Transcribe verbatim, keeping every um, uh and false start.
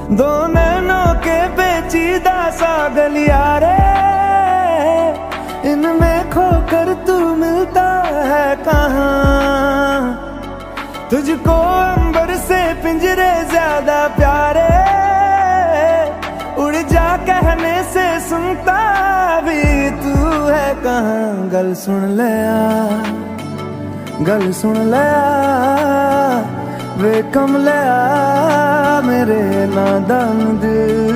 दो नैनों के पेचीदा सा गलियारे, इनमें खोकर तू मिलता है कहाँ। तुझको अंबर से पिंजरे ज्यादा प्यारे, उड़ जा कहने से सुनता भी तू है कहाँ। गल सुन ले आ, गल सुन ले आ वे कमले आ मेरे नादान दिल।